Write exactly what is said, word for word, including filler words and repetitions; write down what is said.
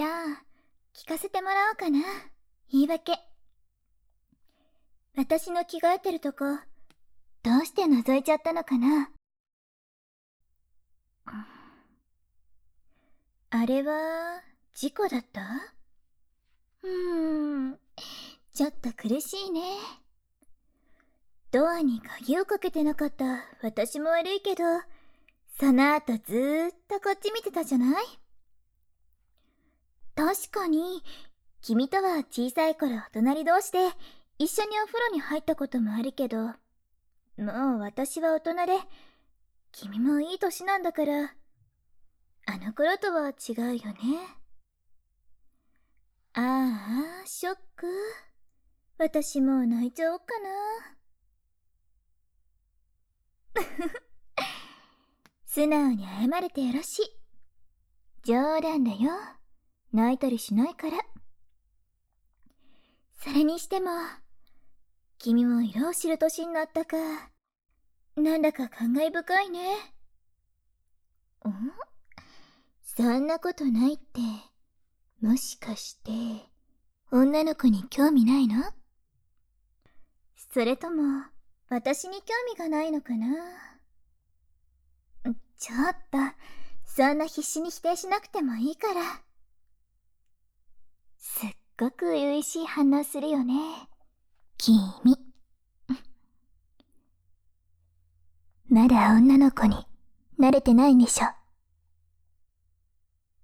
じゃあ、聞かせてもらおうかな。言い訳。私の着替えてるとこ、どうして覗いちゃったのかな。あれは、事故だった？うーん、ちょっと苦しいね。ドアに鍵をかけてなかった私も悪いけど、その後ずーっとこっち見てたじゃない？確かに、君とは小さい頃お隣同士で一緒にお風呂に入ったこともあるけど、もう私は大人で、君もいい年なんだから、あの頃とは違うよね。ああ、ショック。私もう泣いちゃおうかな。素直に謝れてよろしい。冗談だよ。泣いたりしないから。それにしても、君も色を知る年になったか。なんだか感慨深いね。ん？そんなことないって、もしかして、女の子に興味ないの？それとも、私に興味がないのかな？ちょっと、そんな必死に否定しなくてもいいから。すっごく初々しい反応するよね、君。まだ女の子に慣れてないんでしょ。